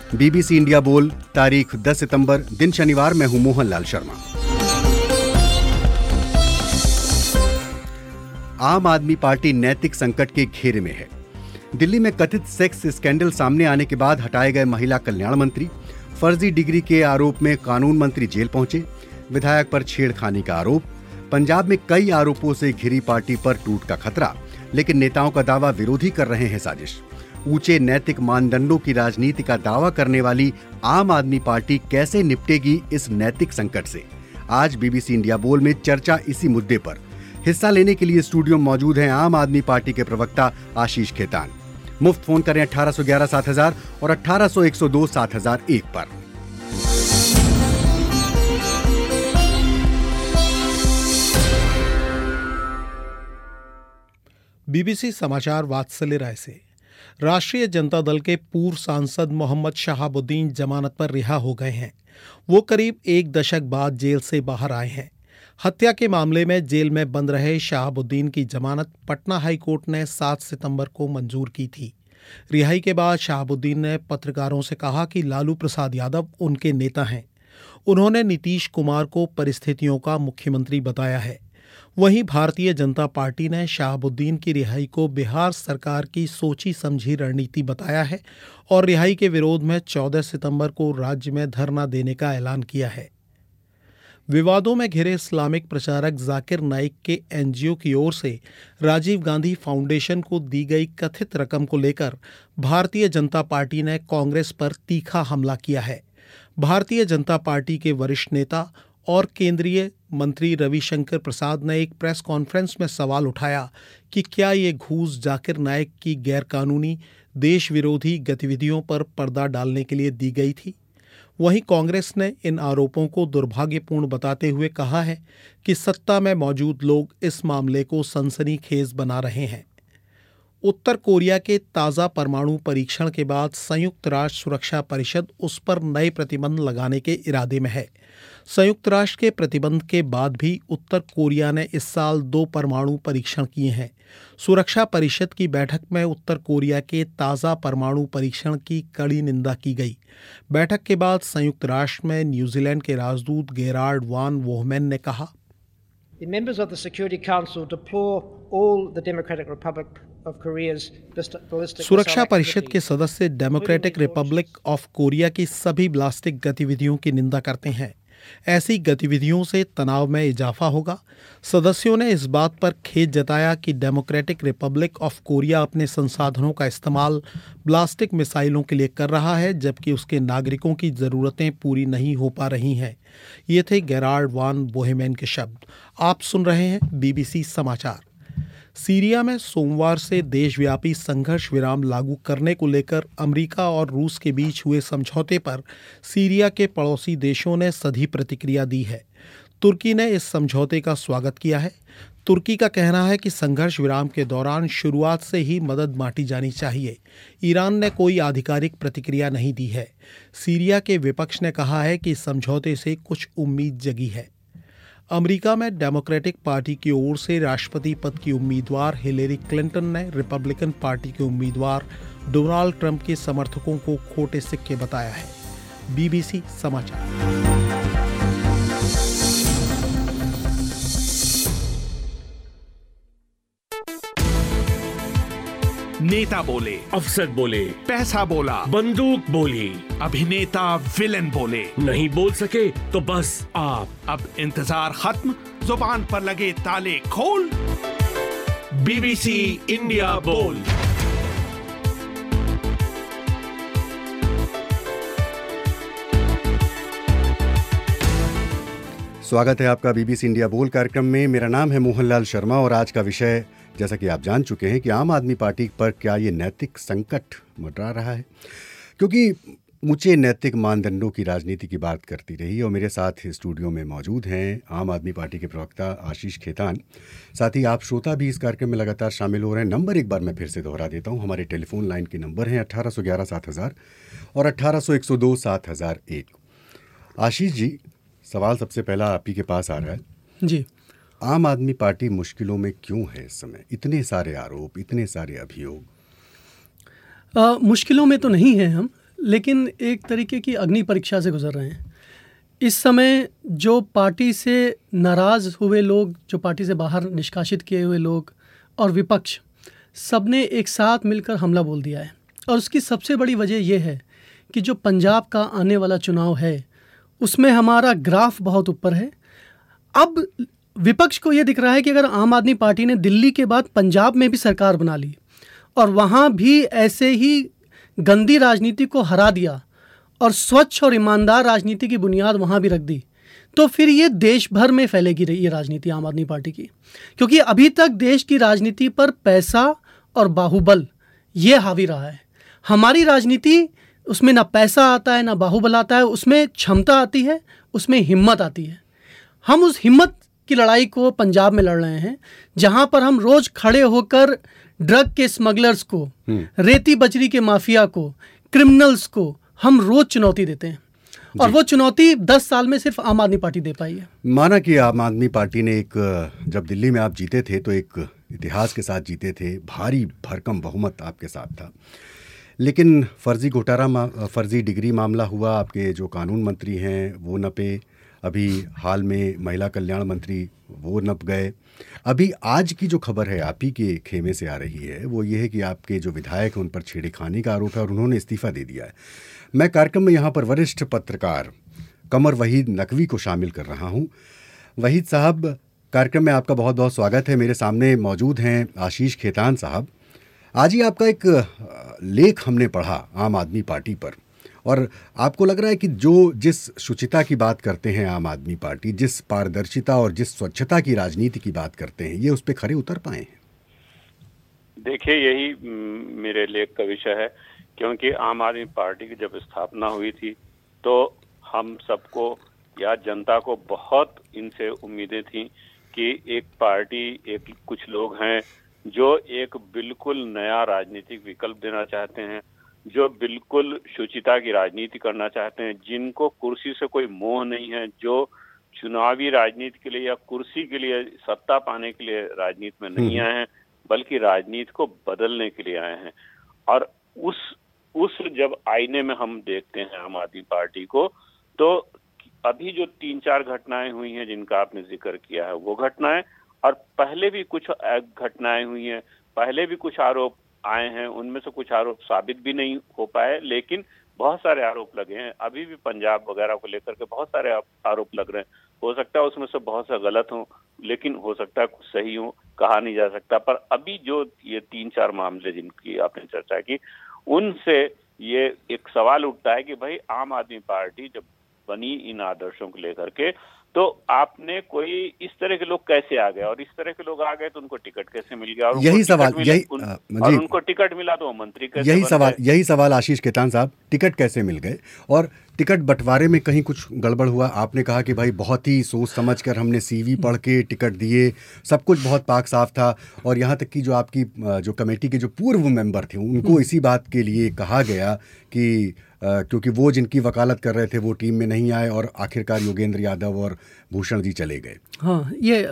BBC India बोल, तारीख 10 सितंबर, दिन शनिवार। मैं हूं मोहनलाल शर्मा। आम आदमी पार्टी नैतिक संकट के घेरे में है। दिल्ली में कथित सेक्स स्कैंडल सामने आने के बाद हटाए गए महिला कल्याण मंत्री, फर्जी डिग्री के आरोप में कानून मंत्री जेल पहुंचे, विधायक पर छेड़खानी का आरोप, पंजाब में कई आरोपों से घिरी पार्टी पर टूट का खतरा, लेकिन नेताओं का दावा विरोधी कर रहे हैं साजिश। ऊंचे नैतिक मानदंडों की राजनीति का दावा करने वाली आम आदमी पार्टी कैसे निपटेगी इस नैतिक संकट से? आज बीबीसी इंडिया बोल में चर्चा इसी मुद्दे पर। हिस्सा लेने के लिए स्टूडियो में मौजूद हैं आम आदमी पार्टी के प्रवक्ता आशीष खेतान। मुफ्त फोन करें 1811-7000 और 1800-102-7001 पर। बीबीसी समाचार वात्सल्य राय से। राष्ट्रीय जनता दल के पूर्व सांसद मोहम्मद शहाबुद्दीन जमानत पर रिहा हो गए हैं। वो करीब एक दशक बाद जेल से बाहर आए हैं। हत्या के मामले में जेल में बंद रहे शहाबुद्दीन की जमानत पटना हाई कोर्ट ने 7 सितंबर को मंजूर की थी। रिहाई के बाद शहाबुद्दीन ने पत्रकारों से कहा कि लालू प्रसाद यादव उनके नेता हैं। उन्होंने नीतीश कुमार को परिस्थितियों का मुख्यमंत्री बताया है। वहीं भारतीय जनता पार्टी ने शहाबुद्दीन की रिहाई को बिहार सरकार की सोची समझी रणनीति बताया है और रिहाई के विरोध में 14 सितंबर को राज्य में धरना देने का ऐलान किया है। विवादों में घिरे इस्लामिक प्रचारक जाकिर नाइक के एनजीओ की ओर से राजीव गांधी फाउंडेशन को दी गई कथित रकम को लेकर भारतीय जनता पार्टी ने कांग्रेस पर तीखा हमला किया है। भारतीय जनता पार्टी के वरिष्ठ नेता और केंद्रीय मंत्री रविशंकर प्रसाद ने एक प्रेस कॉन्फ्रेंस में सवाल उठाया कि क्या ये घूस जाकिर नाइक की गैरकानूनी देश विरोधी गतिविधियों पर पर्दा डालने के लिए दी गई थी। वहीं कांग्रेस ने इन आरोपों को दुर्भाग्यपूर्ण बताते हुए कहा है कि सत्ता में मौजूद लोग इस मामले को सनसनीखेज बना रहे हैं। उत्तर कोरिया के ताज़ा परमाणु परीक्षण के बाद संयुक्त राष्ट्र सुरक्षा परिषद उस पर नए प्रतिबंध लगाने के इरादे में है। संयुक्त राष्ट्र के प्रतिबंध के बाद भी उत्तर कोरिया ने इस साल 2 परमाणु परीक्षण किए हैं। सुरक्षा परिषद की बैठक में उत्तर कोरिया के ताज़ा परमाणु परीक्षण की कड़ी निंदा की गई। बैठक के बाद संयुक्त राष्ट्र में न्यूजीलैंड के राजदूत गेरार्ड वान वोहमेन ने कहा, The members of the Security Council deplore all the Democratic Republic of Korea's ballistic सुरक्षा परिषद के सदस्य डेमोक्रेटिक रिपब्लिक ऑफ कोरिया की सभी ब्लास्टिक गतिविधियों की निंदा करते हैं। ऐसी गतिविधियों से तनाव में इजाफा होगा। सदस्यों ने इस बात पर खेद जताया कि डेमोक्रेटिक रिपब्लिक ऑफ कोरिया अपने संसाधनों का इस्तेमाल ब्लास्टिक मिसाइलों के लिए कर रहा है, जबकि उसके नागरिकों की ज़रूरतें पूरी नहीं हो पा रही हैं। ये थे गेरार्ड वान बोहेमैन के शब्द। आप सुन रहे हैं बीबीसी समाचार। सीरिया में सोमवार से देशव्यापी संघर्ष विराम लागू करने को लेकर अमेरिका और रूस के बीच हुए समझौते पर सीरिया के पड़ोसी देशों ने सधी प्रतिक्रिया दी है। तुर्की ने इस समझौते का स्वागत किया है। तुर्की का कहना है कि संघर्ष विराम के दौरान शुरुआत से ही मदद बांटी जानी चाहिए। ईरान ने कोई आधिकारिक प्रतिक्रिया नहीं दी है। सीरिया के विपक्ष ने कहा है कि समझौते से कुछ उम्मीद जगी है। अमेरिका में डेमोक्रेटिक पार्टी की ओर से राष्ट्रपति पद की उम्मीदवार हिलेरी क्लिंटन ने रिपब्लिकन पार्टी के उम्मीदवार डोनाल्ड ट्रंप के समर्थकों को खोटे सिक्के बताया है। बीबीसी समाचार। नेता बोले, अफसर बोले, पैसा बोला, बंदूक बोली, अभिनेता विलेन बोले, नहीं बोल सके तो बस आप। अब इंतजार खत्म, जुबान पर लगे ताले खोल। बीबीसी इंडिया बोल। स्वागत है आपका बीबीसी इंडिया बोल कार्यक्रम में। मेरा नाम है मोहनलाल शर्मा और आज का विषय, जैसा कि आप जान चुके हैं, कि आम आदमी पार्टी पर क्या ये नैतिक संकट मंडरा रहा है, क्योंकि ऊंचे नैतिक मानदंडों की राजनीति की बात करती रही। और मेरे साथ स्टूडियो में मौजूद हैं आम आदमी पार्टी के प्रवक्ता आशीष खेतान। साथ ही आप श्रोता भी इस कार्यक्रम में लगातार शामिल हो रहे हैं। नंबर एक बार मैं फिर से दोहरा देता हूं। हमारे टेलीफोन लाइन के नंबर हैं 1811-7000 और 1800-102-7001। आशीष जी, सवाल सबसे पहला आप ही के पास आ रहा है जी। आम आदमी पार्टी मुश्किलों में क्यों है इस समय? इतने सारे आरोप, इतने सारे अभियोग। मुश्किलों में तो नहीं है हम, लेकिन एक तरीके की अग्नि परीक्षा से गुजर रहे हैं। इस समय जो पार्टी से नाराज़ हुए लोग, जो पार्टी से बाहर निष्कासित किए हुए लोग और विपक्ष, सबने एक साथ मिलकर हमला बोल दिया है। और उसकी सबसे बड़ी वजह यह है कि जो पंजाब का आने वाला चुनाव है उसमें हमारा ग्राफ बहुत ऊपर है। अब विपक्ष को यह दिख रहा है कि अगर आम आदमी पार्टी ने दिल्ली के बाद पंजाब में भी सरकार बना ली और वहाँ भी ऐसे ही गंदी राजनीति को हरा दिया और स्वच्छ और ईमानदार राजनीति की बुनियाद वहाँ भी रख दी, तो फिर ये देश भर में फैलेगी ये राजनीति आम आदमी पार्टी की। क्योंकि अभी तक देश की राजनीति पर पैसा और बाहुबल ये हावी रहा है। हमारी राजनीति, उसमें ना पैसा आता है ना बाहुबल आता है, उसमें क्षमता आती है, उसमें हिम्मत आती है। हम उस हिम्मत की लड़ाई को पंजाब में लड़ रहे हैं, जहाँ पर हम रोज खड़े होकर ड्रग के स्मगलर्स को, रेती बजरी के माफिया को, क्रिमिनल्स को हम रोज चुनौती देते हैं। और वो चुनौती 10 साल में सिर्फ आम आदमी पार्टी दे पाई है। माना कि आम आदमी पार्टी ने जब दिल्ली में आप जीते थे तो एक इतिहास के साथ जीते थे, भारी भरकम बहुमत आपके साथ था। लेकिन फर्जी डिग्री मामला हुआ, आपके जो कानून मंत्री हैं वो नपे, अभी हाल में महिला कल्याण मंत्री वो नप गए। अभी आज की जो खबर है आप ही के खेमे से आ रही है वो ये है कि आपके जो विधायक हैं उन पर छेड़खानी का आरोप है और उन्होंने इस्तीफा दे दिया है। मैं कार्यक्रम में यहाँ पर वरिष्ठ पत्रकार कमर वहीद नकवी को शामिल कर रहा हूँ। वहीद साहब, कार्यक्रम में आपका बहुत बहुत स्वागत है। मेरे सामने मौजूद हैं आशीष खेतान साहब। आज ही आपका एक लेख हमने पढ़ा आम आदमी पार्टी पर, और आपको लग रहा है कि जिस शुचिता की बात करते हैं आम आदमी पार्टी, जिस पारदर्शिता और जिस स्वच्छता की राजनीति की बात करते हैं, ये उस पर खरे उतर पाए हैं? देखिए, यही मेरे लेख का विषय है, क्योंकि आम आदमी पार्टी की जब स्थापना हुई थी तो हम सबको या जनता को बहुत इनसे उम्मीदें थी कि एक पार्टी, एक कुछ लोग हैं जो एक बिल्कुल नया राजनीतिक विकल्प देना चाहते हैं, जो बिल्कुल शुचिता की राजनीति करना चाहते हैं, जिनको कुर्सी से कोई मोह नहीं है, जो चुनावी राजनीति के लिए या कुर्सी के लिए, सत्ता पाने के लिए राजनीति में नहीं आए हैं, बल्कि राजनीति को बदलने के लिए आए हैं। और उस जब आईने में हम देखते हैं आम आदमी पार्टी को, तो अभी जो 3-4 घटनाएं हुई हैं जिनका आपने जिक्र किया है, वो घटनाएं, और पहले भी कुछ घटनाएं हुई हैं, पहले भी कुछ आरोप आए हैं, उनमें से कुछ आरोप साबित भी नहीं हो पाए, लेकिन बहुत सारे आरोप लगे हैं। अभी भी पंजाब वगैरह को लेकर के बहुत सारे आरोप लग रहे हैं। हो सकता है उसमें से बहुत सा गलत हो, लेकिन हो सकता है कुछ सही हो, कहा नहीं जा सकता। पर अभी जो ये 3-4 मामले जिनकी आपने चर्चा की, उनसे ये एक सवाल उठता है कि भाई आम आदमी पार्टी जब बनी इन आदर्शों को लेकर के, तो आपने कोई इस तरह के लोग कैसे आ गए, और इस तरह के लोग आ गए तो उनको टिकट कैसे मिल गया, और यही सवाल, और उनको टिकट मिला तो मंत्री कैसे? यही सवाल आशीष खेतान साहब, टिकट कैसे मिल गए और टिकट बंटवारे में कहीं कुछ गड़बड़ हुआ? आपने कहा कि भाई बहुत ही सोच समझ कर हमने सीवी पढ़ के टिकट दिए, सब कुछ बहुत पाक साफ था, और यहाँ तक कि जो आपकी जो कमेटी के जो पूर्व मेंबर थे उनको इसी बात के लिए कहा गया कि क्योंकि वो जिनकी वकालत कर रहे थे वो टीम में नहीं आए, और आखिरकार योगेंद्र यादव और भूषण जी चले गए। हाँ, ये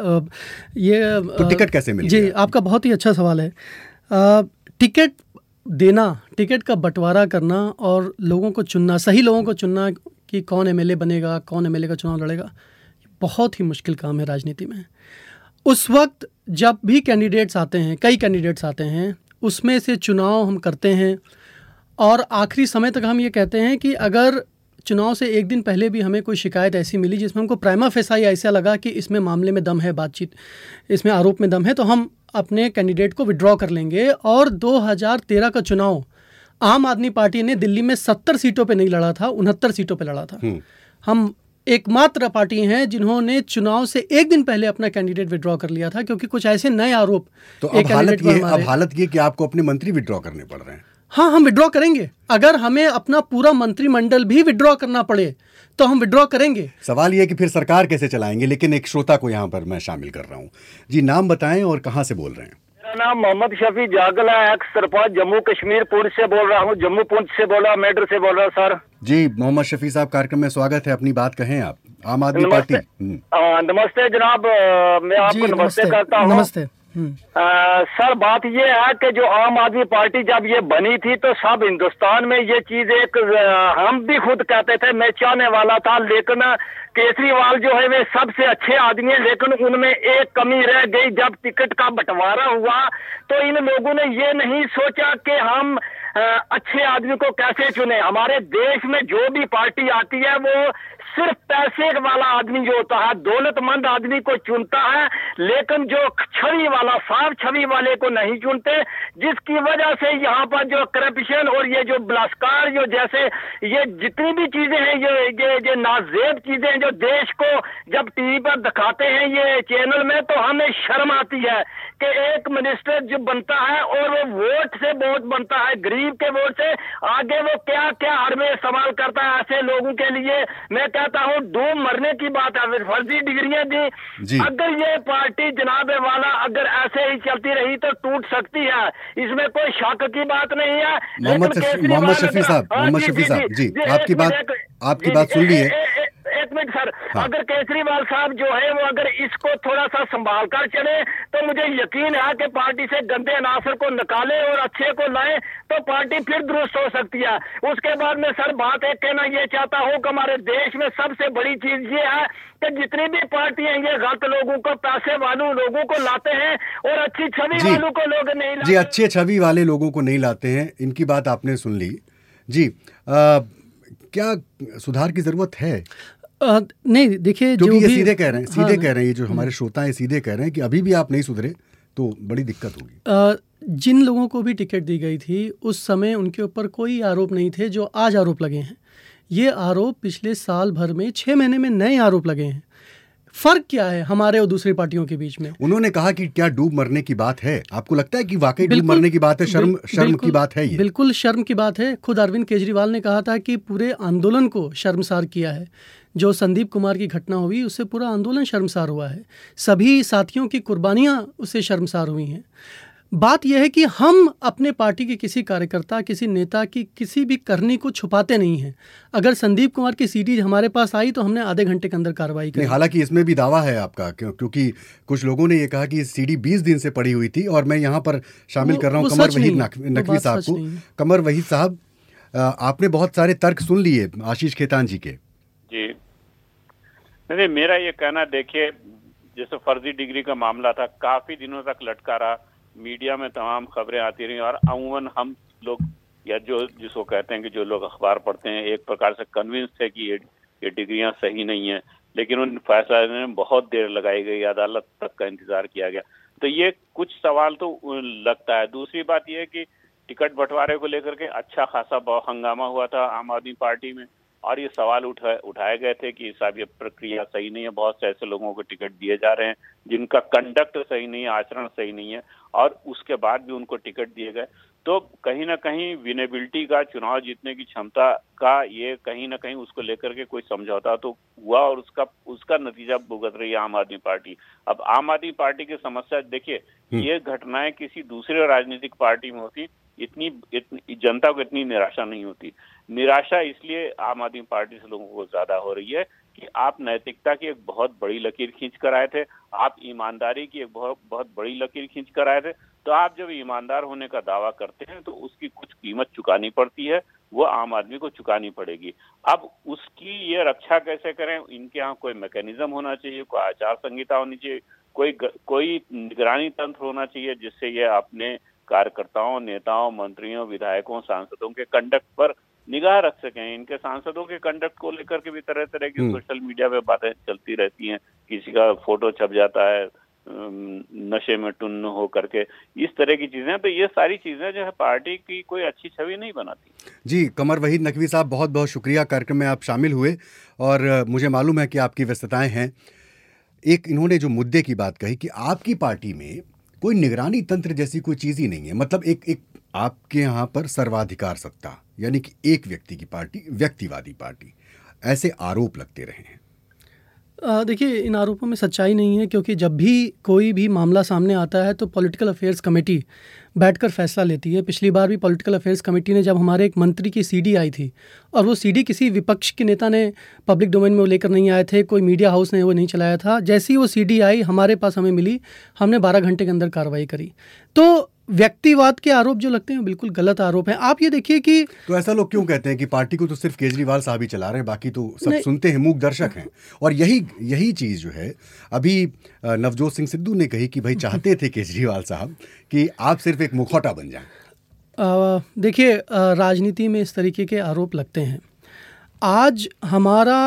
तो टिकट कैसे मिल गया? जी, आपका बहुत ही अच्छा सवाल है। टिकट देना, टिकट का बंटवारा करना और लोगों को चुनना, सही लोगों को चुनना कि कौन एमएलए बनेगा, कौन एमएलए का चुनाव लड़ेगा, बहुत ही मुश्किल काम है राजनीति में। उस वक्त जब भी कैंडिडेट्स आते हैं, कई कैंडिडेट्स आते हैं, उसमें से चुनाव हम करते हैं, और आखिरी समय तक हम ये कहते हैं कि अगर चुनाव से एक दिन पहले भी हमें कोई शिकायत ऐसी मिली जिसमें हमको प्राइमा फेसाई ऐसा लगा कि इसमें मामले में दम है, बातचीत इसमें आरोप में दम है, तो हम अपने कैंडिडेट को विड्रॉ कर लेंगे। और 2013 का चुनाव आम आदमी पार्टी ने दिल्ली में 70 सीटों पे नहीं लड़ा था, 69 सीटों पे लड़ा था। हम एकमात्र पार्टी हैं जिन्होंने चुनाव से एक दिन पहले अपना कैंडिडेट विड्रॉ कर लिया था, क्योंकि कुछ ऐसे नए आरोप। तो अब हालत ये कि आपको अपने मंत्री विड्रॉ करने पड़ रहे हैं। हाँ, हम विड्रॉ करेंगे। अगर हमें अपना पूरा मंत्रिमंडल भी विड्रॉ करना पड़े तो हम विड्रॉ करेंगे। सवाल ये है कि फिर सरकार कैसे चलाएंगे। लेकिन एक श्रोता को यहाँ पर मैं शामिल कर रहा हूँ। जी, नाम बताएं और कहाँ से बोल रहे हैं? मेरा नाम मोहम्मद शफी जागला, एक्स सरपंच जम्मू कश्मीर पुंछ से बोल रहा हूँ। जम्मू पुंछ से बोल रहा, मेडर से बोल रहा सर। जी मोहम्मद शफी साहब, कार्यक्रम में स्वागत है। अपनी बात कहें आप। आम आदमी पार्टी। नमस्ते जनाब, मैं आपको नमस्ते करता हूँ। नमस्ते। सर बात ये है कि जो आम आदमी पार्टी जब ये बनी थी तो सब हिंदुस्तान में ये चीज एक हम भी खुद कहते थे, मैं चाहने वाला था, लेकिन केजरीवाल जो है वे सबसे अच्छे आदमी है, लेकिन उनमें एक कमी रह गई। जब टिकट का बंटवारा हुआ तो इन लोगों ने ये नहीं सोचा कि हम अच्छे आदमी को कैसे चुने। हमारे देश में जो भी पार्टी आती है वो सिर्फ पैसे वाला आदमी जो होता है, दौलतमंद आदमी को चुनता है, लेकिन जो छवि वाला, साफ छवि वाले को नहीं चुनते, जिसकी वजह से यहाँ पर जो करप्शन और ये जो बलात्कार, जो जैसे ये जितनी भी चीजें हैं, ये नाजेब चीजें जो देश को जब टीवी पर दिखाते हैं ये चैनल में, तो हमें शर्म आती है कि एक मिनिस्टर जो बनता है और वो वोट से वोट बनता है, गरीब के वोट से, आगे वो क्या क्या हर में सवाल करता है ऐसे लोगों के लिए। मैं कहता हूँ डूब मरने की बात है, फर्जी डिग्रियां दी। अगर ये पार्टी जनाब वाला अगर ऐसे ही चलती रही तो टूट सकती है, इसमें कोई शक की बात नहीं है। मोहम्मद शफी साहब जी, आपकी बात सुन ली है। एक मिनट सर, अगर केजरीवाल साहब जो है वो अगर इसको थोड़ा सा संभाल कर चले तो मुझे यकीन है कि पार्टी से गंदे अनासर को निकाले और अच्छे को लाए तो पार्टी फिर दुरुस्त हो सकती है। उसके बाद में सर बात एक कहना ये चाहता हूँ कि हमारे देश में सबसे बड़ी चीज ये है कि जितनी भी पार्टियां ये गलत लोगों को, पैसे वालों लोगों को लाते हैं और अच्छी छवि वालों को लोग नहीं लाते। जी, अच्छे छवि वाले लोगों को नहीं लाते हैं, इनकी बात आपने सुन ली। जी, क्या सुधार की जरूरत है? नहीं, देखिए जो ये सीधे कह रहे हैं, ये जो हमारे श्रोता हैं सीधे कह रहे हैं कि अभी भी आप नहीं सुधरे तो बड़ी दिक्कत होगी। जिन लोगों को भी टिकट दी गई थी उस समय उनके ऊपर कोई आरोप नहीं थे जो आज आरोप लगे हैं। ये आरोप पिछले साल भर में 6 महीने में नए आरोप लगे हैं। फर्क क्या है हमारे और दूसरी पार्टियों के बीच में? उन्होंने कहा कि क्या डूब मरने की बात है? आपको लगता है कि वाकई डूब मरने की बात है? शर्म की बात है ये? बिल्कुल शर्म की बात है। खुद अरविंद केजरीवाल ने कहा था कि पूरे आंदोलन को शर्मसार किया है। जो संदीप कुमार की घटना हुई उससे पूरा आंदोलन शर्मसार हुआ है। सभी साथियों की कुर्बानियां उससे शर्मसार हुई हैं। बात यह है कि हम अपने पार्टी के किसी कार्यकर्ता, किसी नेता की किसी भी करनी को छुपाते नहीं हैं। अगर संदीप कुमार की सीडी हमारे पास आई तो हमने आधे घंटे के अंदर कार्रवाई की। हालांकि इसमें भी दावा है आपका, क्योंकि कुछ लोगों ने ये कहा कि सीडी 20 दिन से पड़ी हुई थी। और मैं यहाँ पर शामिल कर रहा हूँ कमर वहीद नकवी साहब को। कमर वहीद साहब, आपने बहुत सारे तर्क सुन लिए आशीष खेतान जी के। जी नहीं, मेरा ये कहना, देखिए जैसे फर्जी डिग्री का मामला था, काफी दिनों तक लटका रहा, मीडिया में तमाम खबरें आती रही और अमूमन हम लोग या जो जिसको कहते हैं कि जो लोग अखबार पढ़ते हैं एक प्रकार से कन्विंस थे कि ये डिग्रियां सही नहीं है, लेकिन उन फैसला लेने में बहुत देर लगाई गई, अदालत तक का इंतजार किया गया। तो ये कुछ सवाल तो लगता है। दूसरी बात यह है कि टिकट बंटवारे को लेकर के अच्छा खासा हंगामा हुआ था आम आदमी पार्टी में और ये सवाल उठाए गए थे कि साहब ये प्रक्रिया सही नहीं है, बहुत से ऐसे लोगों को टिकट दिए जा रहे हैं जिनका कंडक्ट सही नहीं है, आचरण सही नहीं है और उसके बाद भी उनको टिकट दिए गए। तो कहीं ना कहीं विनेबिलिटी का, चुनाव जीतने की क्षमता का ये कहीं ना कहीं उसको लेकर के कोई समझौता तो हुआ और उसका नतीजा भुगत रही है आम आदमी पार्टी। अब आम आदमी पार्टी की समस्या देखिए, ये घटनाएं किसी दूसरे राजनीतिक पार्टी में होती इतनी जनता को इतनी निराशा नहीं होती। निराशा इसलिए आम आदमी पार्टी से लोगों को ज्यादा हो रही है कि आप नैतिकता की एक बहुत बड़ी लकीर खींच कर आए थे, आप ईमानदारी की एक बहुत बड़ी लकीर खींच कर आए थे। तो आप जब ईमानदार होने का दावा करते हैं तो उसकी कुछ कीमत चुकानी पड़ती है, वो आम आदमी को चुकानी पड़ेगी। अब उसकी ये रक्षा कैसे करें? इनके यहाँ कोई मैकेनिज्म होना चाहिए, कोई आचार संहिता होनी चाहिए, कोई निगरानी तंत्र होना चाहिए जिससे ये अपने कार्यकर्ताओं, नेताओं, मंत्रियों, विधायकों, सांसदों के कंडक्ट पर निगाह रख सकें। इनके सांसदों के कंडक्ट को लेकर के भी तरह तरह की सोशल मीडिया पे बातें चलती रहती हैं, किसी का फोटो छप जाता है नशे में टुन्न हो करके, इस तरह की चीजें। तो ये सारी चीजें जो है पार्टी की कोई अच्छी छवि नहीं बनाती। जी, कमर वहीद नकवी साहब, बहुत बहुत शुक्रिया कार्यक्रम में आप शामिल हुए और मुझे मालूम है कि आपकी व्यस्तताएं हैं। एक इन्होंने जो मुद्दे की बात कही कि आपकी पार्टी में कोई निगरानी तंत्र जैसी कोई चीज ही नहीं है, मतलब एक आपके यहाँ पर सर्वाधिकार सत्ता, यानी कि एक व्यक्ति की पार्टी, व्यक्तिवादी पार्टी, ऐसे आरोप लगते रहे हैं। देखिए, इन आरोपों में सच्चाई नहीं है, क्योंकि जब भी कोई भी मामला सामने आता है तो पॉलिटिकल अफेयर्स कमेटी बैठकर फैसला लेती है। पिछली बार भी पॉलिटिकल अफेयर्स कमेटी ने, जब हमारे एक मंत्री की सीडी आई थी और वो सीडी किसी विपक्ष के नेता ने पब्लिक डोमेन में वो लेकर नहीं आए थे, कोई मीडिया हाउस ने वो नहीं चलाया था, जैसे ही वो सीडी आई हमारे पास हमें मिली, हमने 12 घंटे के अंदर कार्रवाई करी। तो व्यक्तिवाद के आरोप जो लगते हैं बिल्कुल गलत आरोप हैं। आप ये देखिए कि तो ऐसा लोग क्यों कहते हैं कि पार्टी को तो सिर्फ केजरीवाल साहब ही चला रहे हैं, बाकी तो सब सुनते हैं, मूक दर्शक हैं। और यही चीज़ जो है अभी नवजोत सिंह सिद्धू ने कही कि भाई चाहते थे केजरीवाल साहब कि आप सिर्फ एक मुखौटा बन जाएं। देखिए, राजनीति में इस तरीके के आरोप लगते हैं। आज हमारा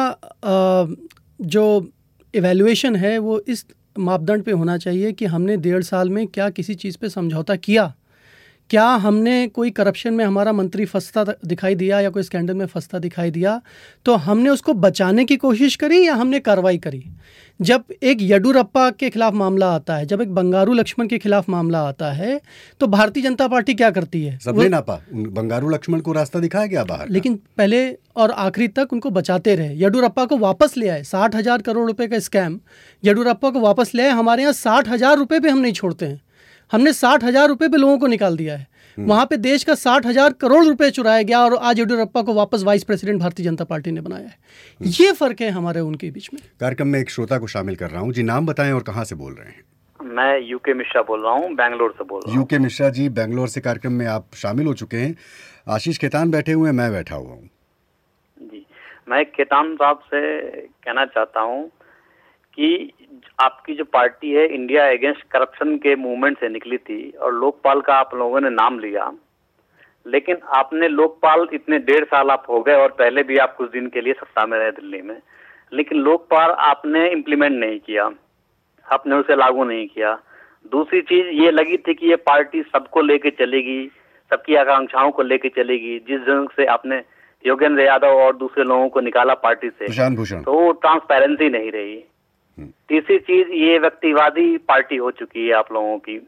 जो इवैल्यूएशन है वो इस मापदंड पे होना चाहिए कि हमने 1.5 साल में क्या किसी चीज़ पे समझौता किया, क्या हमने कोई करप्शन में हमारा मंत्री फंसता दिखाई दिया या कोई स्कैंडल में फंसता दिखाई दिया तो हमने उसको बचाने की कोशिश करी या हमने कार्रवाई करी। जब एक येडुरप्पा के खिलाफ मामला आता है, जब एक बंगारू लक्ष्मण के खिलाफ मामला आता है, तो भारतीय जनता पार्टी क्या करती है? सबने नापा, बंगारू लक्ष्मण को रास्ता दिखाया गया बाहर, लेकिन पहले और आखिरी तक उनको बचाते रहे। येडुरप्पा को वापस ले आए, 60,000 करोड़ रुपए का स्कैम, येडुरप्पा को वापस ले आए। हमारे यहाँ 60,000 रुपये पे हम नहीं छोड़ते हैं, हमने 60,000 रुपये पे लोगों को निकाल दिया है। वहां पे देश का 60,000 करोड़ रुपए चुराया गया और आज येडुरप्पा को वापस vice president Bharatiya Janata party ने बनाया है। ये फर्क है हमारे उनके बीच में। कार्यक्रम में एक श्रोता को शामिल कर रहा हूँ जी, नाम बताएं और कहाँ से बोल रहे हैं? मैं यूके मिश्रा बोल रहा हूँ, बेंगलोर से बोल रहा हूँ। यूके मिश्रा जी, बेंगलोर से कार्यक्रम में आप शामिल हो चुके हैं। आशीष खेतान बैठे हुए हैं, मैं बैठा हुआ हूँ जी। मैं खेतान साहब से कहना चाहता हूँ कि आपकी जो पार्टी है इंडिया अगेंस्ट करप्शन के मूवमेंट से निकली थी और लोकपाल का आप लोगों ने नाम लिया, लेकिन आपने लोकपाल इतने 1.5 साल आप हो गए और पहले भी आप कुछ दिन के लिए सत्ता में रहे दिल्ली में, लेकिन लोकपाल आपने इम्प्लीमेंट नहीं किया, आपने उसे लागू नहीं किया। दूसरी चीज ये लगी थी कि ये पार्टी सबको लेके चलेगी, सबकी आकांक्षाओं को लेके चलेगी। जिस ढंग से आपने योगेंद्र यादव और दूसरे लोगों को निकाला पार्टी से, प्रशांत भूषण, तो वो ट्रांसपेरेंसी नहीं रही। तीसरी चीज, ये व्यक्तिवादी पार्टी हो चुकी है आप लोगों की।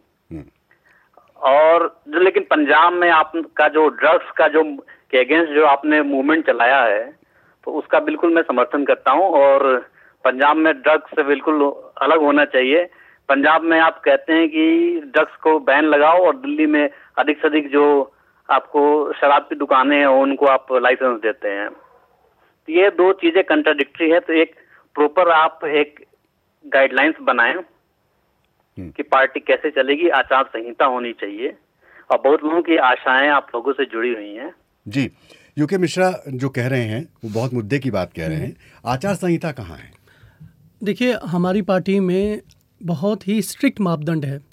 और जो लेकिन पंजाब में आपका जो ड्रग्स का जो के अगेंस्ट जो आपने मूवमेंट चलाया है, तो उसका बिल्कुल मैं समर्थन करता हूं और पंजाब में ड्रग्स से बिल्कुल अलग होना चाहिए। पंजाब में आप कहते हैं कि ड्रग्स को बैन लगाओ और दिल्ली में अधिक से अधिक जो आपको शराब की दुकानें हैं उनको आप लाइसेंस देते हैं। तो ये दो चीजें कंट्राडिक्टरी है। तो एक प्रॉपर आप एक गाइडलाइंस बनाएं कि पार्टी कैसे चलेगी, आचार संहिता होनी चाहिए और बहुत लोगों की आशाएं आप लोगों से जुड़ी हुई हैं। जी, यूके मिश्रा जो कह रहे हैं वो बहुत मुद्दे की बात कह रहे हैं। आचार संहिता कहाँ है? देखिए, हमारी पार्टी में बहुत ही स्ट्रिक्ट मापदंड है।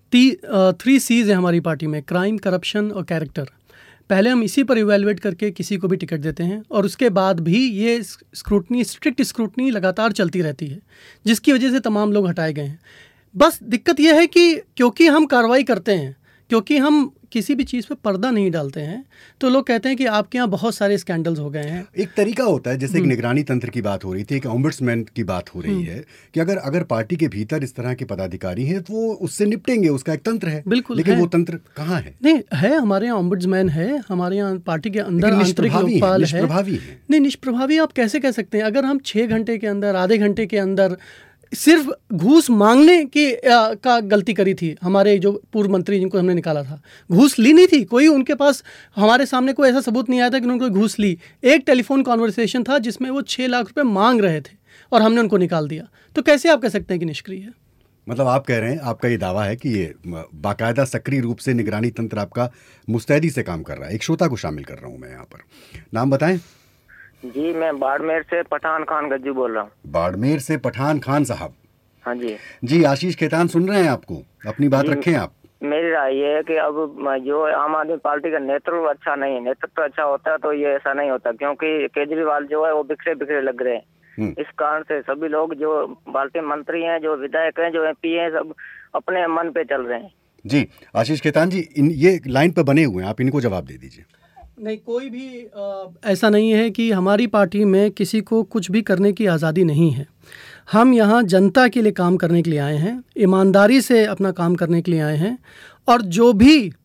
3 C's है हमारी पार्टी में, क्राइम, करप्शन और कैरेक्टर। पहले हम इसी पर इवैल्यूएट करके किसी को भी टिकट देते हैं और उसके बाद भी ये स्क्रूटनी, स्ट्रिक्ट स्क्रूटनी लगातार चलती रहती है, जिसकी वजह से तमाम लोग हटाए गए हैं। बस दिक्कत यह है कि क्योंकि हम कार्रवाई करते हैं, क्योंकि हम किसी भी चीज़ पे पर्दा नहीं डालते हैं, तो लोग कहते हैं कि आपके यहाँ बहुत सारे स्कैंडल्स हो गए हैं। एक तरीका होता है, जैसे एक निगरानी तंत्र की बात हो रही थी, एक ओम्बुड्समैन की बात हो रही है कि अगर पार्टी के भीतर इस तरह के पदाधिकारी हैं तो वो उससे निपटेंगे, उसका एक तंत्र है। बिल्कुल, लेकिन है। वो तंत्र कहाँ है? नहीं है, हमारे यहाँ ओम्बुड्समैन है, हमारे यहाँ पार्टी के अंदर आंतरिक लोकपाल है। नहीं, निष्प्रभावी आप कैसे कह सकते हैं? अगर हम 6 घंटे के अंदर, आधे घंटे के अंदर सिर्फ घूस मांगने की का गलती करी थी, हमारे जो पूर्व मंत्री जिनको हमने निकाला था, घूस ली नहीं थी कोई, उनके पास हमारे सामने कोई ऐसा सबूत नहीं आया था कि उन्होंने कोई घूस ली। एक टेलीफोन कॉन्वर्सेशन था जिसमें वो 6 लाख रुपए मांग रहे थे और हमने उनको निकाल दिया। तो कैसे आप कह सकते हैं कि निष्क्रिय है? मतलब आप कह रहे हैं, आपका ये दावा है कि ये बाकायदा सक्रिय रूप से निगरानी तंत्र आपका मुस्तैदी से काम कर रहा है। एक श्रोता को शामिल कर रहा हूँ मैं यहाँ पर, नाम बताएं। जी, मैं बाड़मेर से पठान खान गज्जू बोल रहा हूँ। बाड़मेर से पठान खान साहब। हाँ जी। जी, आशीष खेतान सुन रहे हैं आपको, अपनी बात रखें आप। मेरी राय ये है कि अब जो आम आदमी पार्टी का नेतृत्व अच्छा नहीं है, नेतृत्व अच्छा होता तो ये ऐसा नहीं होता, क्योंकि केजरीवाल जो है वो बिखरे बिखरे लग रहे हैं। इस कारण से सभी लोग जो पार्टी मंत्री हैं, जो विधायक हैं, जो MP हैं, सब अपने मन पे चल रहे हैं। जी, आशीष खेतान जी, ये लाइन पर बने हुए हैं, आप इनको जवाब दे दीजिए। नहीं, कोई भी ऐसा नहीं है कि हमारी पार्टी में किसी को कुछ भी करने की आज़ादी नहीं है। हम यहाँ जनता के लिए काम करने के लिए आए हैं, ईमानदारी से अपना काम करने के लिए आए हैं और जो भी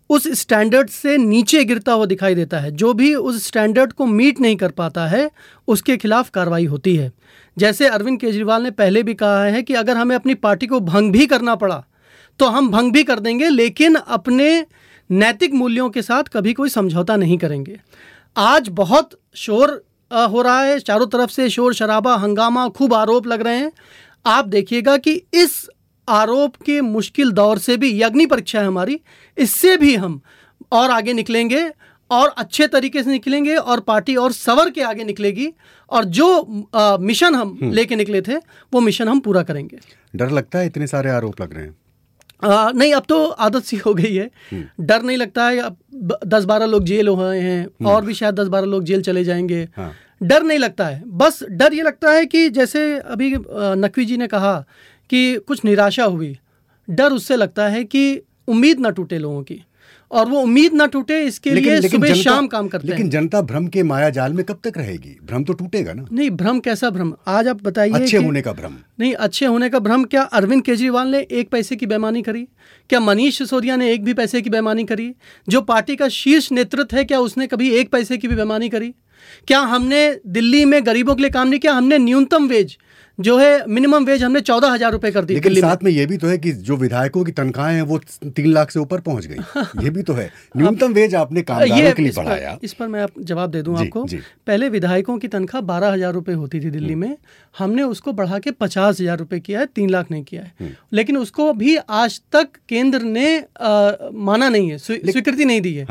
उस स्टैंडर्ड से नीचे गिरता हुआ दिखाई देता है। जो भी उस स्टैंडर्ड को मीट नहीं कर पाता है उसके खिलाफ कार्रवाई होती है। जैसे अरविंद केजरीवाल ने पहले भी कहा है कि अगर हमें अपनी पार्टी को भंग भी करना पड़ा तो हम भंग भी कर देंगे, लेकिन अपने नैतिक मूल्यों के साथ कभी कोई समझौता नहीं करेंगे। आज बहुत शोर हो रहा है, चारों तरफ से शोर शराबा, हंगामा, खूब आरोप लग रहे हैं। आप देखिएगा कि इस आरोप के मुश्किल दौर से भी, ये अग्नि परीक्षा है हमारी, इससे भी हम और आगे निकलेंगे और अच्छे तरीके से निकलेंगे और पार्टी और सवर के आगे निकलेगी और जो मिशन हम लेके निकले थे वो मिशन हम पूरा करेंगे। डर लगता है इतने सारे आरोप लग रहे हैं? नहीं, अब तो आदत सी हो गई है, डर नहीं लगता है। अब 10-12 लोग जेल हो गए हैं और भी शायद 10-12 लोग जेल चले जाएंगे। हाँ। डर नहीं लगता है, बस डर ये लगता है कि जैसे अभी नकवी जी ने कहा कि कुछ निराशा हुई, डर उससे लगता है कि उम्मीद ना टूटे लोगों की, और वो उम्मीद ना टूटे इसके लिए सुबह शाम काम करते हैं। लेकिन जनता भ्रम के माया जाल में कब तक रहेगी? भ्रम तो टूटेगा ना। नहीं, भ्रम कैसा भ्रम? आज आप बताइए। अच्छे होने का भ्रम नहीं, अच्छे होने का भ्रम क्या अरविंद केजरीवाल ने 1 पैसे की बेईमानी करी? क्या मनीष सिसोदिया ने 1 भी पैसे की बेईमानी करी? जो पार्टी का शीर्ष नेतृत्व है, क्या उसने कभी 1 पैसे की भी बेईमानी करी? क्या हमने दिल्ली में गरीबों के लिए काम नहीं किया? हमने न्यूनतम वेज जो है, मिनिमम वेज, हमने 14,000 रुपए कर दी। लेकिन साथ में ये भी तो है कि जो विधायकों की तनख्वाहें हैं वो 3 लाख से ऊपर पहुंच गई। ये भी तो है। न्यूनतम वेज आपने कामगारों के लिए बढ़ाया। इस पर मैं जवाब दे दूं आपको। पहले विधायकों की तनख्वाह 12,000 रुपए होती थी दिल्ली में, हमने उसको बढ़ा के 50,000 रुपए किया है, 3 लाख नहीं किया है। लेकिन उसको भी आज तक केंद्र ने माना नहीं है, स्वीकृति नहीं दी है।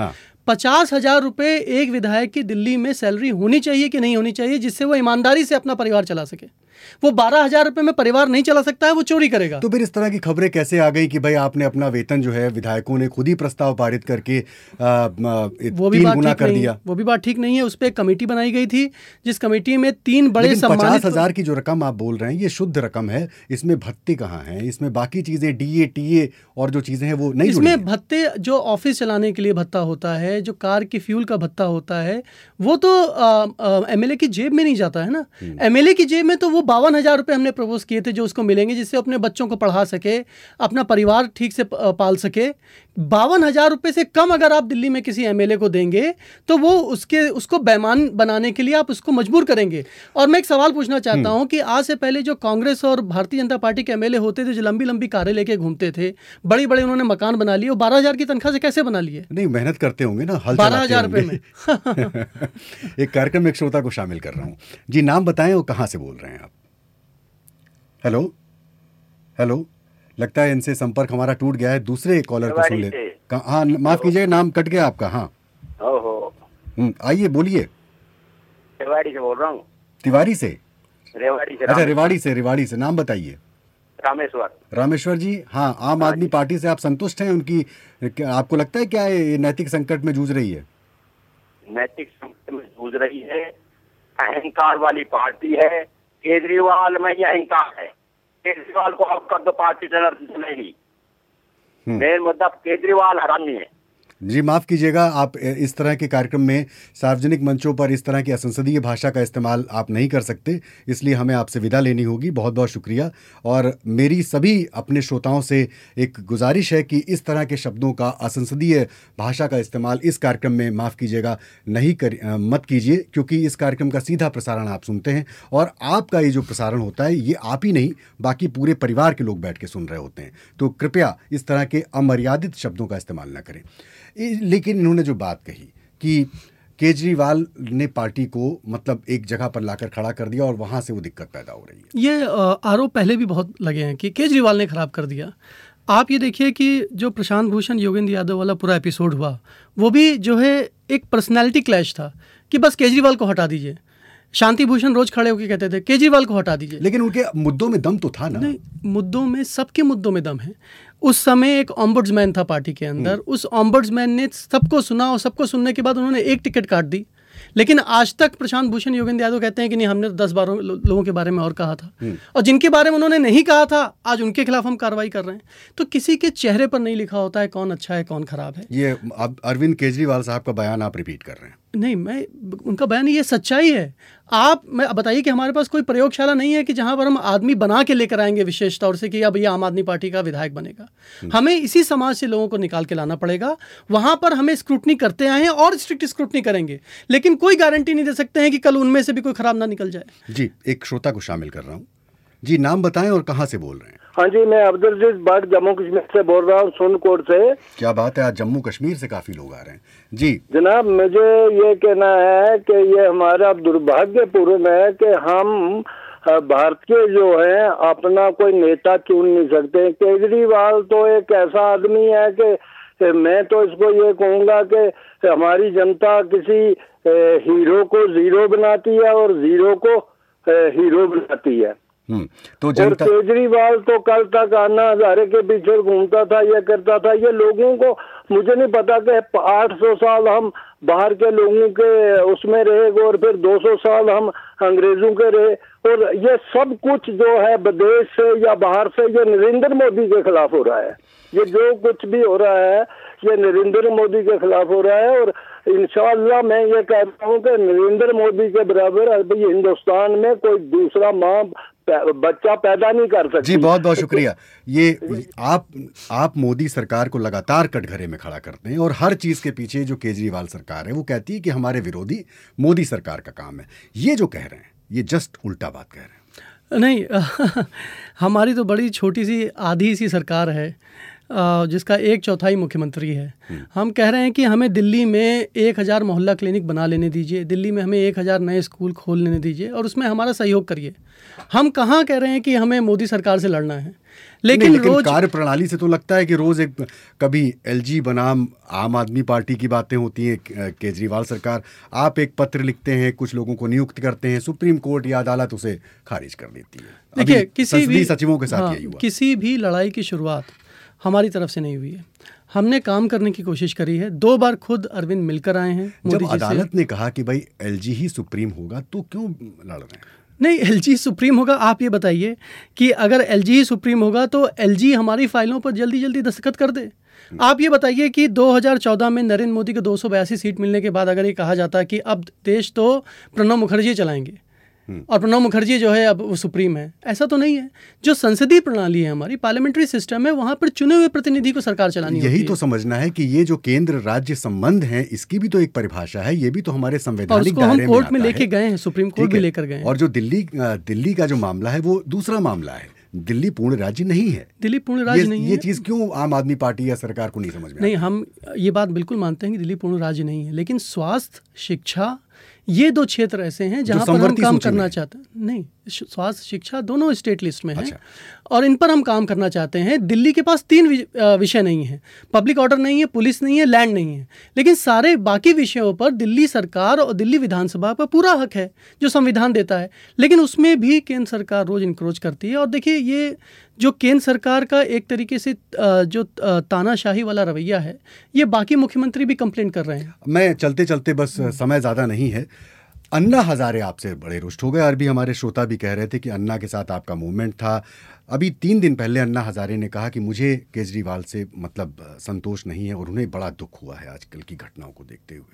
50,000 रुपए एक विधायक की दिल्ली में सैलरी होनी चाहिए कि नहीं होनी चाहिए, जिससे वो ईमानदारी से अपना परिवार चला सके। वो 12,000 रुपए में परिवार नहीं चला सकता है, वो चोरी करेगा। तो फिर इस तरह की खबरें कैसे आ गई कि भाई आपने अपना वेतन जो है विधायकों ने खुद ही प्रस्ताव पारित करके 3 गुना कर दिया? वो भी बात ठीक नहीं है। उस पर एक कमेटी बनाई गई थी जिस कमेटी में 3 बड़े सम्मानित। 50,000 की जो रकम आप बोल रहे हैं ये शुद्ध रकम है, इसमें भत्ते कहाँ हैं? इसमें बाकी चीजें DA TA और जो चीजें हैं वो नहीं जुड़ी हैं। इसमें भत्ते जो ऑफिस चलाने के लिए भत्ता होता है, जो कार की फ्यूल का भत्ता होता है, वो तो MLA की जेब में नहीं जाता है ना। MLA की जेब में तो वो 52,000 रुपए हमने प्रपोज किए थे जो उसको मिलेंगे, जिससे अपने बच्चों को पढ़ा सके, अपना परिवार ठीक से पाल सके। 52,000 रुपए से कम अगर आप दिल्ली में किसी MLA को देंगे तो वो उसको बेईमान बनाने के लिए आप उसको मजबूर करेंगे। और मैं एक सवाल पूछना चाहता हूं कि आज से पहले जो कांग्रेस और भारतीय जनता पार्टी के MLA होते थे, जो लंबी लंबी कारें लेके घूमते थे, बड़े बड़े उन्होंने मकान बना लिए, वो 12,000 की तनख्वाह से कैसे बना लिए? नहीं, मेहनत करते होंगे ना, 12,000 रुपए में। एक कार्यक्रम में एक श्रोता को शामिल कर रहा हूं जी। नाम बताएं और कहां से बोल रहे हैं आप? हेलो हेलो, लगता है इनसे संपर्क हमारा टूट गया है। दूसरे कॉलर को सुन ले। हाँ, माफ कीजिए, नाम कट गया आपका। हाँ, आइए बोलिए। रेवाड़ी से बोल रहा हूँ। तिवारी से? रेवाड़ी से। अच्छा, रेवाड़ी से। नाम बताइए। रामेश्वर जी। हाँ, आम आदमी पार्टी से आप संतुष्ट हैं उनकी? आपको लगता है क्या ये नैतिक संकट में जूझ रही है? नैतिक संकट में जूझ रही है, अहंकार वाली पार्टी है। केजरीवाल में ये अहंकार है। केजरीवाल को आप कर दो, पार्टी चलेगी। मेन मुद्दा केजरीवाल हरामी है। जी माफ कीजिएगा, आप इस तरह के कार्यक्रम में सार्वजनिक मंचों पर इस तरह की असंसदीय भाषा का इस्तेमाल आप नहीं कर सकते, इसलिए हमें आपसे विदा लेनी होगी। बहुत बहुत शुक्रिया। और मेरी सभी अपने श्रोताओं से एक गुजारिश है कि इस तरह के शब्दों का, असंसदीय भाषा का इस्तेमाल इस कार्यक्रम में माफ़ कीजिएगा मत कीजिए, क्योंकि इस कार्यक्रम का सीधा प्रसारण आप सुनते हैं और आपका ये जो प्रसारण होता है ये आप ही नहीं बाकी पूरे परिवार के लोग बैठ के सुन रहे होते हैं। तो कृपया इस तरह के अमर्यादित शब्दों का इस्तेमाल न करें। लेकिन इन्होंने जो बात कही कि केजरीवाल ने पार्टी को मतलब एक जगह पर लाकर खड़ा कर दिया और वहां से वो दिक्कत पैदा हो रही है, ये आरोप पहले भी बहुत लगे हैं कि केजरीवाल ने खराब कर दिया। आप ये देखिए कि जो प्रशांत भूषण योगेंद्र यादव वाला पूरा एपिसोड हुआ, वो भी जो है एक पर्सनैलिटी क्लैश था कि बस केजरीवाल को हटा दीजिए। शांति भूषण रोज खड़े होकर कहते थे केजरीवाल को हटा दीजिए, लेकिन उनके मुद्दों में दम तो था ना। नहीं, मुद्दों में, सबके मुद्दों में दम है। उस समय एक ऑम्बुड्समैन था पार्टी के अंदर, उस ऑम्बुड्समैन ने सबको सुना और सबको सुनने के बाद उन्होंने एक टिकट काट दी। लेकिन आज तक प्रशांत भूषण योगेंद्र यादव कहते हैं कि नहीं, हमने 10-12 लोगों के बारे में और कहा था, और जिनके बारे में उन्होंने नहीं कहा था आज उनके खिलाफ हम कार्रवाई कर रहे हैं। तो किसी के चेहरे पर नहीं लिखा होता है कौन अच्छा है कौन खराब है। ये अरविंद केजरीवाल साहब का बयान आप रिपीट कर रहे हैं। नहीं, मैं उनका बयान ये सच्चाई है। मैं बताइए कि हमारे पास कोई प्रयोगशाला नहीं है कि जहां पर हम आदमी बना के लेकर आएंगे विशेष तौर से कि अब ये आम आदमी पार्टी का विधायक बनेगा। हमें इसी समाज से लोगों को निकाल के लाना पड़ेगा। वहां पर हमें स्क्रूटनी करते आए हैं और स्ट्रिक्ट स्क्रूटनी करेंगे, लेकिन कोई गारंटी नहीं दे सकते हैं कि कल उनमें से भी कोई खराब ना निकल जाए। जी, एक श्रोता को शामिल कर रहा हूँ। जी, नाम बताएं और कहाँ से बोल रहे हैं? हाँ जी, मैं अब्दुल अजीज भट्ट जम्मू कश्मीर से बोल रहा हूँ, सोनकोट से। क्या बात है, आज जम्मू कश्मीर से काफी लोग आ रहे हैं। जी जनाब, मुझे ये कहना है कि ये हमारा दुर्भाग्यपूर्ण है कि हम भारत के जो है अपना कोई नेता चुन नहीं सकते। केजरीवाल तो एक ऐसा आदमी है कि मैं तो इसको ये कहूँगा कि हमारी जनता किसी हीरो को जीरो बनाती है और जीरो को हीरो बनाती है। तो जनता... और केजरीवाल तो कल तक अन्ना हजारे के पीछे घूमता था, ये करता था। ये लोगों को मुझे नहीं पता कि 800 साल हम बाहर के लोगों के उसमें रहे और फिर 200 साल हम अंग्रेजों के रहे, और ये सब कुछ जो है विदेश से या बाहर से ये नरेंद्र मोदी के खिलाफ हो रहा है। ये जो कुछ भी हो रहा है ये नरेंद्र मोदी के खिलाफ हो रहा है। और इंशाअल्लाह मैं ये कहता हूँ कि नरेंद्र मोदी के बराबर अभी हिंदुस्तान में कोई दूसरा माँ बच्चा पैदा नहीं कर सकती। जी, बहुत बहुत शुक्रिया। ये आप मोदी सरकार को लगातार कटघरे में खड़ा करते हैं और हर चीज के पीछे जो केजरीवाल सरकार है वो कहती है कि हमारे विरोधी मोदी सरकार का काम है। ये जो कह रहे हैं ये जस्ट उल्टा बात कह रहे हैं। नहीं हमारी तो बड़ी छोटी सी आधी सी सरकार है जिसका 1/4 मुख्यमंत्री है। हम कह रहे हैं कि हमें दिल्ली में 1000 मोहल्ला क्लिनिक बना लेने दीजिए, दिल्ली में हमें 1000 नए स्कूल खोल लेने दीजिए और उसमें हमारा सहयोग करिए। हम कहाँ कह रहे हैं कि हमें मोदी सरकार से लड़ना है। लेकिन रोज कार्य प्रणाली से तो लगता है कि रोज एक कभी एलजी बनाम आम आदमी पार्टी की बातें होती हैं। केजरीवाल सरकार, आप एक पत्र लिखते हैं, कुछ लोगों को नियुक्त करते हैं, सुप्रीम कोर्ट या अदालत उसे खारिज कर देती है। देखिए, किसी भी सचिवों के साथ यही हुआ। किसी भी लड़ाई की शुरुआत हमारी तरफ से नहीं हुई है। हमने काम करने की कोशिश करी है। 2 बार खुद अरविंद मिलकर आए हैं मोदी जी से। जब अदालत ने कहा कि भाई एलजी ही सुप्रीम होगा तो क्यों लड़ रहे हैं? नहीं, एलजी सुप्रीम होगा। आप ये बताइए कि अगर एलजी ही सुप्रीम होगा तो एलजी हमारी फाइलों पर जल्दी जल्दी दस्तखत कर दे। आप ये बताइए कि 2014 में नरेंद्र मोदी को 282 सीट मिलने के बाद अगर ये कहा जाता कि अब देश तो प्रणब मुखर्जी चलाएंगे और प्रणब मुखर्जी जो है अब वो सुप्रीम है, ऐसा तो नहीं है। जो संसदीय प्रणाली है, हमारी पार्लियामेंट्री सिस्टम है, वहां पर चुने हुए प्रतिनिधि को सरकार चलानी होती है। यही तो समझना है कि ये जो केंद्र राज्य संबंध है इसकी भी तो एक परिभाषा है। ये भी तो हमारे संवैधानिक दायरे में आता है। कोर्ट में लेके गए हैं, सुप्रीम कोर्ट भी लेकर गए। और जो दिल्ली का जो मामला है वो दूसरा मामला है। दिल्ली पूर्ण राज्य नहीं है। दिल्ली पूर्ण राज्य नहीं है। ये चीज क्यों आम आदमी पार्टी या सरकार को नहीं समझ में? नहीं, हम ये बात बिल्कुल मानते हैं कि दिल्ली पूर्ण राज्य नहीं है, लेकिन स्वास्थ्य, शिक्षा, ये 2 क्षेत्र ऐसे हैं जहां पर हम काम करना चाहते हैं। नहीं, स्वास्थ्य शिक्षा दोनों स्टेट लिस्ट में हैं और इन पर हम काम करना चाहते हैं। दिल्ली के पास 3 विषय नहीं है, पब्लिक ऑर्डर नहीं है, पुलिस नहीं है, लैंड नहीं है, लेकिन सारे बाकी विषयों पर दिल्ली सरकार और दिल्ली विधानसभा पर पूरा हक है जो संविधान देता है। लेकिन उसमें भी केंद्र सरकार रोज इंक्रोच करती है। और देखिए, ये जो केंद्र सरकार का एक तरीके से जो तानाशाही वाला रवैया है, ये बाकी मुख्यमंत्री भी कंप्लेंट कर रहे हैं। मैं चलते चलते, बस समय ज़्यादा नहीं है, अन्ना हजारे आपसे बड़े रुष्ट हो गए। और भी हमारे श्रोता भी कह रहे थे कि अन्ना के साथ आपका मूवमेंट था। अभी 3 दिन पहले अन्ना हजारे ने कहा कि मुझे केजरीवाल से मतलब संतोष नहीं है और उन्हें बड़ा दुख हुआ है आजकल की घटनाओं को देखते हुए।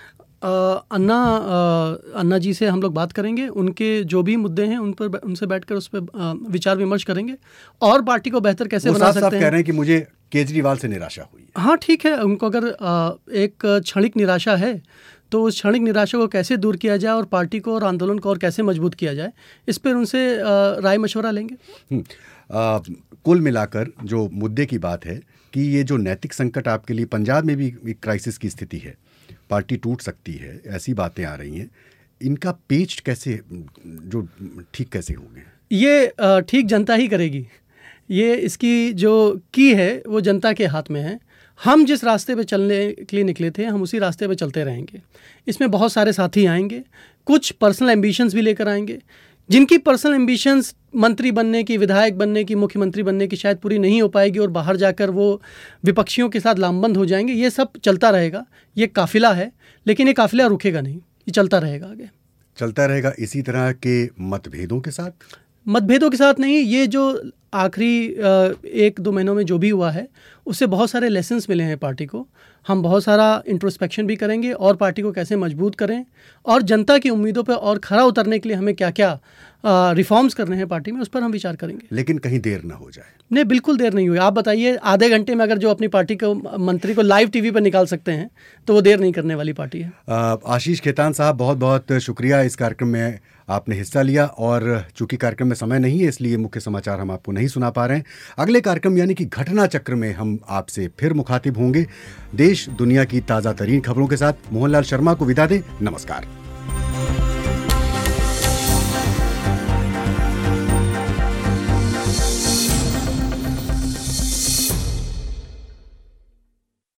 अन्ना जी से हम लोग बात करेंगे, उनके जो भी मुद्दे हैं उन पर उनसे बैठकर उस पर विचार विमर्श करेंगे और पार्टी को बेहतर कैसे बना सकते हैं। कह रहे हैं कि मुझे केजरीवाल से निराशा हुई है। हाँ, ठीक है, उनको अगर एक क्षणिक निराशा है तो उस क्षणिक निराशा को कैसे दूर किया जाए और पार्टी को और आंदोलन को और कैसे मजबूत किया जाए, इस पर उनसे राय मशवरा लेंगे। कुल मिलाकर जो मुद्दे की बात है कि ये जो नैतिक संकट आपके लिए, पंजाब में भी एक क्राइसिस की स्थिति है, पार्टी टूट सकती है, ऐसी बातें आ रही हैं, इनका पेच कैसे, जो ठीक कैसे होंगे? ये ठीक जनता ही करेगी। ये इसकी जो की है वो जनता के हाथ में है। हम जिस रास्ते पे चलने के लिए निकले थे हम उसी रास्ते पे चलते रहेंगे। इसमें बहुत सारे साथी आएंगे, कुछ पर्सनल एम्बिशंस भी लेकर आएंगे, जिनकी पर्सनल एम्बिशंस मंत्री बनने की, विधायक बनने की, मुख्यमंत्री बनने की शायद पूरी नहीं हो पाएगी और बाहर जाकर वो विपक्षियों के साथ लामबंद हो जाएंगे। ये सब चलता रहेगा। ये काफिला है, लेकिन ये काफिला रुकेगा नहीं, ये चलता रहेगा, आगे चलता रहेगा। इसी तरह के मतभेदों के साथ नहीं, ये जो आखिरी 1-2 महीनों में जो भी हुआ है उससे बहुत सारे लेसन्स मिले हैं पार्टी को। हम बहुत सारा इंट्रोस्पेक्शन भी करेंगे और पार्टी को कैसे मजबूत करें और जनता की उम्मीदों पर और खरा उतरने के लिए हमें क्या क्या रिफॉर्म्स करने हैं पार्टी में, उस पर हम विचार करेंगे। लेकिन कहीं देर ना हो जाए। नहीं, बिल्कुल देर नहीं हुई। आप बताइए, आधे घंटे में अगर जो अपनी पार्टी को मंत्री को लाइव टीवी पर निकाल सकते हैं तो वो देर नहीं करने वाली पार्टी है। आशीष खेतान साहब, बहुत बहुत शुक्रिया, इस कार्यक्रम में आपने हिस्सा लिया। और चूंकि कार्यक्रम में समय नहीं है इसलिए मुख्य समाचार हम आपको नहीं सुना पा रहे हैं। अगले कार्यक्रम यानी कि घटना चक्र में हम आपसे फिर मुखातिब होंगे। देश दुनिया की ताज़ा तरीन खबरों के साथ मोहनलाल शर्मा को विदा दें। नमस्कार।